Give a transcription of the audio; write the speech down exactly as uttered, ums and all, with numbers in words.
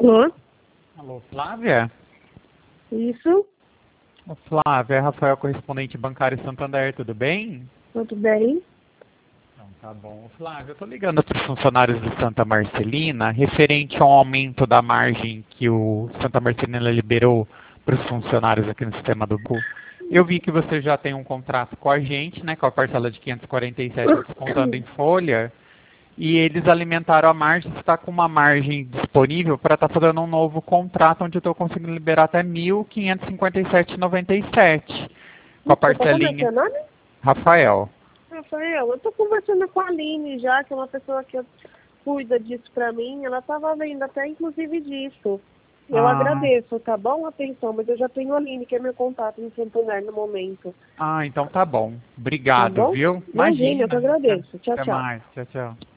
Alô? Alô, Flávia? Isso? Ô, Flávia, é Rafael, correspondente bancário Santander, tudo bem? Tudo bem? Então tá bom. Flávia, eu tô ligando para os funcionários do Santa Marcelina, referente ao aumento da margem que o Santa Marcelina liberou para os funcionários aqui no sistema do banco. Eu vi que você já tem um contrato com a gente, né, com a parcela de quinhentos e quarenta e sete descontando em folha, e eles alimentaram a margem, está com uma margem disponível para estar fazendo um novo contrato, onde eu estou conseguindo liberar até mil quinhentos e cinquenta e sete reais e noventa e sete centavos, com a Desculpa, como é parcelinha. seu nome? Rafael. Rafael, eu tô conversando com a Aline já, que é uma pessoa que cuida disso pra mim. Ela tava vendo até inclusive disso. Eu Ah, agradeço, tá bom? Atenção, mas eu já tenho a Aline, que é meu contato em Santander no momento. ah, então tá bom. Tá Obrigado, bom? viu? Imagina, eu que Imagina. Até agradeço. Tchau, até tchau. mais. Tchau, tchau.